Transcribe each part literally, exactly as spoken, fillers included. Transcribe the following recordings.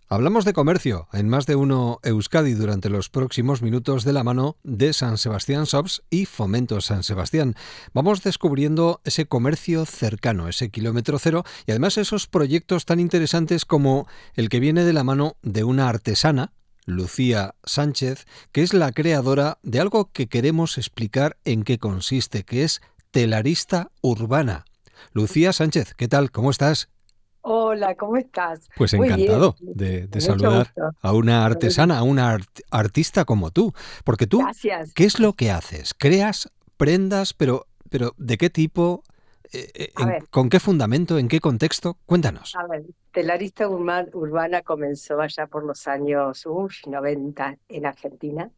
Hablamos de comercio en Más de Uno Euskadi durante los próximos minutos de la mano de San Sebastián Shops y Fomento San Sebastián. Vamos descubriendo ese comercio cercano, ese kilómetro cero y además esos proyectos tan interesantes como el que viene de la mano de una artesana, Lucía Sánchez, que es la creadora de algo que queremos explicar en qué consiste, que es telarista urbana. Lucía Sánchez, ¿qué tal? ¿Cómo estás? Hola, ¿cómo estás? Pues Muy bien, encantado de, de mucho saludar gusto. a una Muy bien. artesana, a una art- artista como tú. Porque tú, Gracias. ¿qué es lo que haces? ¿Creas prendas, pero, pero de qué tipo? Eh, eh, A en- ver, ¿Con qué fundamento? ¿En qué contexto? Cuéntanos. a ver, Telarista Urma- Urbana comenzó allá por los años uy, noventa en Argentina.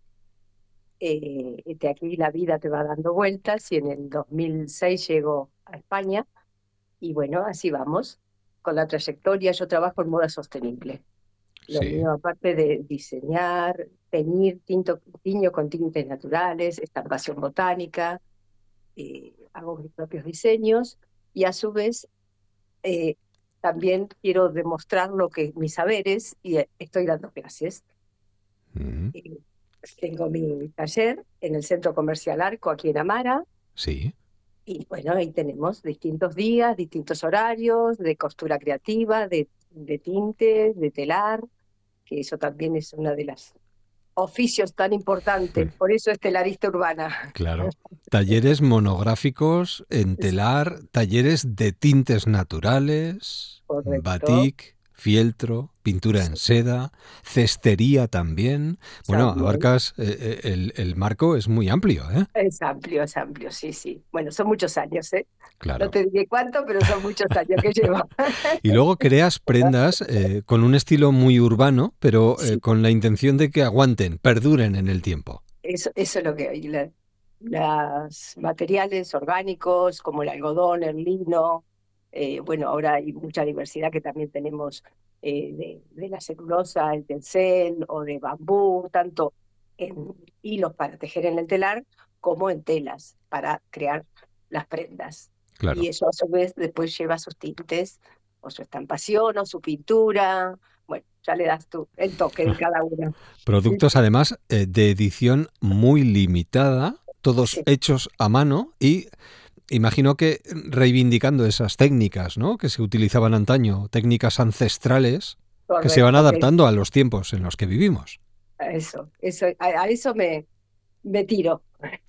Eh, de aquí la vida te va dando vueltas y en el dos mil seis llego a España y bueno, así vamos con la trayectoria. Yo trabajo en moda sostenible. Lo Sí, mío, aparte de diseñar, teñir, tinto, tiño con tintes naturales, estampación botánica, eh, hago mis propios diseños y a su vez eh, también quiero demostrar lo que mis saberes y eh, estoy dando clases. mm, Eh, Tengo mi taller en el Centro Comercial Arco aquí en Amara sí. y bueno, ahí tenemos distintos días, distintos horarios de costura creativa, de, de tinte, de telar, que eso también es una de las oficios tan importantes, por eso es telarista urbana. Claro. Talleres monográficos en telar, talleres de tintes naturales, Correcto. batik, fieltro, pintura en Sí, seda, cestería también. Bueno, también. abarcas, eh, eh, el, el marco es muy amplio, ¿eh? Es amplio, es amplio, sí, sí. Bueno, son muchos años, ¿eh? No Claro. te diré cuánto, pero son muchos años que llevo. Y luego creas prendas eh, con un estilo muy urbano, pero eh, Sí, con la intención de que aguanten, perduren en el tiempo. eso, eso es lo que hay. La- las materiales orgánicos, como el algodón, el lino, eh, bueno, ahora hay mucha diversidad que también tenemos eh, de, de la celulosa, el tencel o de bambú, tanto en hilos para tejer en el telar como en telas para crear las prendas. Y Claro. eso a su vez después lleva sus tintes o su estampación o su pintura. Bueno, ya le das tú el toque de cada una. Sí, Productos además eh, de edición muy limitada, todos sí, hechos a mano y imagino que reivindicando esas técnicas, ¿no?, que se utilizaban antaño, técnicas ancestrales que se van correcto. Que adaptando a los tiempos en los que vivimos. a eso, eso, a, a eso me, me tiro,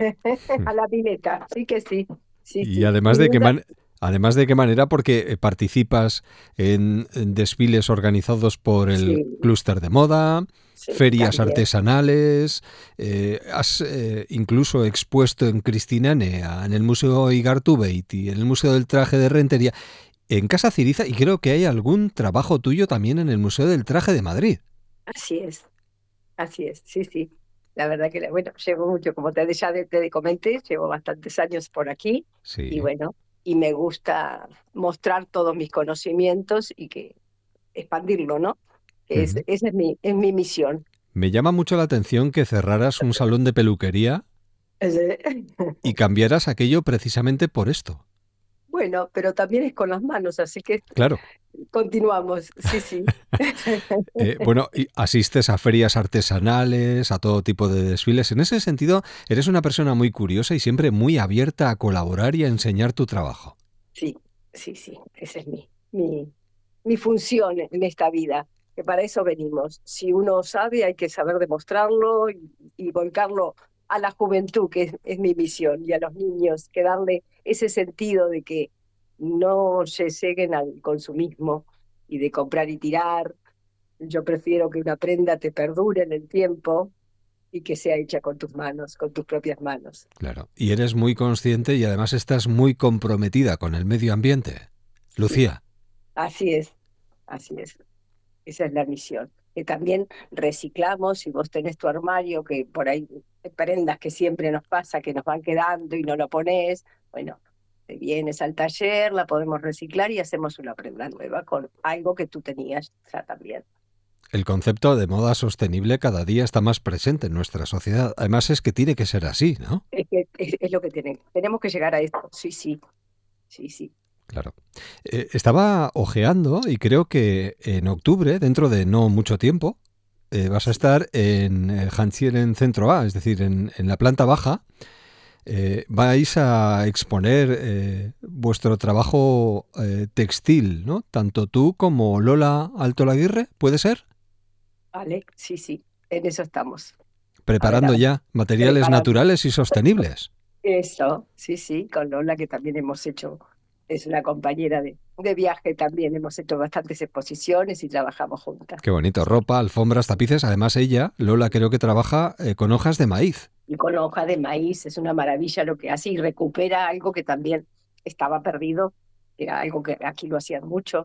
a la pileta. Sí que sí, sí, Y sí. además Y de qué una- man- además de qué manera, porque eh, participas en, en desfiles organizados por el sí, clúster de moda, sí, ferias también. artesanales, eh, has eh, incluso expuesto en Cristinanea, en el Museo Igartubeit y en el Museo del Traje de Rentería, en Casa Ciriza, y creo que hay algún trabajo tuyo también en el Museo del Traje de Madrid. Así es, así es, sí, sí. La verdad que, bueno, llevo mucho, como te, ya te, te comenté, llevo bastantes años por aquí y Sí. bueno, y me gusta mostrar todos mis conocimientos y que expandirlo, ¿no? Que es, Ujú. esa es mi, es mi misión. Me llama mucho la atención que cerraras un salón de peluquería y cambiaras aquello precisamente por esto. Bueno, pero también es con las manos, así que Claro. continuamos. Sí, sí. Eh, bueno, y asistes a ferias artesanales, a todo tipo de desfiles. En ese sentido, eres una persona muy curiosa y siempre muy abierta a colaborar y a enseñar tu trabajo. Sí, sí, sí. Esa es mi, mi, mi función en esta vida, que para eso venimos. Si uno sabe, hay que saber demostrarlo y, y volcarlo a la juventud, que es, es mi misión, y a los niños, que darle ese sentido de que no se lleguen al consumismo y de comprar y tirar. Yo prefiero que una prenda te perdure en el tiempo y que sea hecha con tus manos, con tus propias manos. Claro. Y eres muy consciente y además estás muy comprometida con el medio ambiente. Sí, Lucía. así es, así es. Esa es la misión. Que también reciclamos, si vos tenés tu armario, que por ahí hay prendas que siempre nos pasa, que nos van quedando y no lo ponés, bueno, te vienes al taller, la podemos reciclar y hacemos una prenda nueva con algo que tú tenías ya también. El concepto de moda sostenible cada día está más presente en nuestra sociedad. Además es que tiene que ser así, ¿no? Es que es, es lo que tienen. Tenemos que llegar a esto, sí, sí, sí, sí. Claro. Eh, estaba ojeando y creo que en octubre, dentro de no mucho tiempo, eh, vas a Sí, estar en eh, Hanchier en Centro A, es decir, en, en la planta baja. Eh, vais a exponer eh, vuestro trabajo eh, textil, ¿no? Tanto tú como Lola Altolaguirre, ¿puede ser? vale, sí, sí, en eso estamos. A ver, a Preparando ver, ya materiales preparando. naturales y sostenibles. Eso, sí, sí, con Lola que también hemos hecho, es una compañera de, de viaje también, hemos hecho bastantes exposiciones y trabajamos juntas. Qué bonito. Sí, Ropa, alfombras, sí. tapices. Además ella, Lola, creo que trabaja eh, con hojas de maíz. Y con hoja de maíz es una maravilla lo que hace y recupera algo que también estaba perdido, era algo que aquí lo hacían mucho.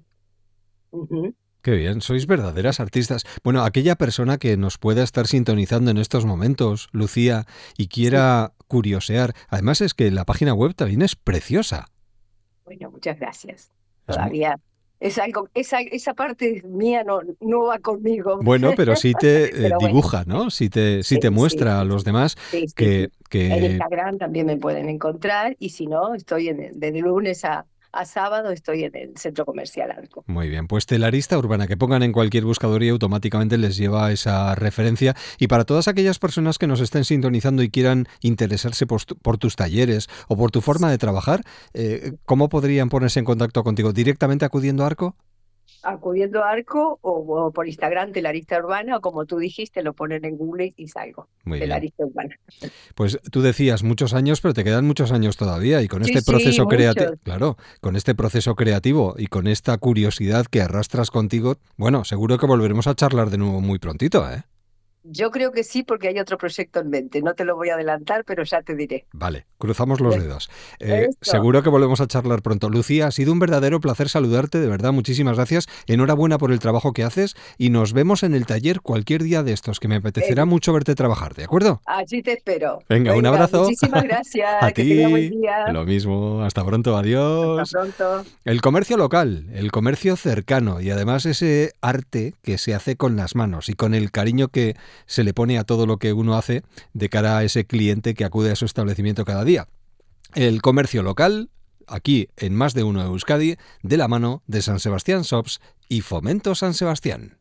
Ujú. Qué bien, sois verdaderas artistas. Bueno, aquella persona que nos pueda estar sintonizando en estos momentos, Lucía, y Sí. quiera curiosear, además es que la página web también es preciosa. Bueno, muchas gracias. Es mu- Todavía es algo, esa, esa parte mía no, no va conmigo, bueno, pero sí te eh, pero bueno, dibuja, ¿no? Sí te, sí sí, te sí, muestra a sí, los sí, demás sí, sí, que, sí. En que Instagram también me pueden encontrar y si no, estoy en el, de lunes a, a sábado estoy en el Centro Comercial Arco. muy bien, pues telarista urbana, que pongan en cualquier buscador y automáticamente les lleva a esa referencia. Y para todas aquellas personas que nos estén sintonizando y quieran interesarse por, tu- por tus talleres o por tu forma de trabajar, eh, ¿cómo podrían ponerse en contacto contigo? ¿Directamente acudiendo a Arco? Acudiendo a Arco o, o por Instagram Telarista Urbana o como tú dijiste, lo ponen en Google y salgo. Muy bien. Telarista Urbana. Pues tú decías muchos años, pero te quedan muchos años todavía y con Sí, este sí, proceso creativo, muchos. claro, con este proceso creativo y con esta curiosidad que arrastras contigo, bueno, seguro que volveremos a charlar de nuevo muy prontito, ¿eh? Yo creo que sí, porque hay otro proyecto en mente. No te lo voy a adelantar, pero ya te diré. Vale, cruzamos los dedos. Eh, Eso. seguro que volvemos a charlar pronto. Lucía, ha sido un verdadero placer saludarte, de verdad, muchísimas gracias. Enhorabuena por el trabajo que haces y nos vemos en el taller cualquier día de estos, que me apetecerá Eh, mucho verte trabajar, ¿de acuerdo? allí te espero. Venga, un Venga, abrazo. muchísimas A gracias. Que tenga buen ti, día. lo mismo, hasta pronto, Hasta adiós. pronto. El comercio local, el comercio cercano y además ese arte que se hace con las manos y con el cariño que se le pone a todo lo que uno hace de cara a ese cliente que acude a su establecimiento cada día. El comercio local, aquí en Más de Uno Euskadi, de la mano de San Sebastián Shops y Fomento San Sebastián.